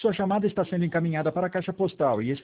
Sua chamada está sendo encaminhada para a caixa postal e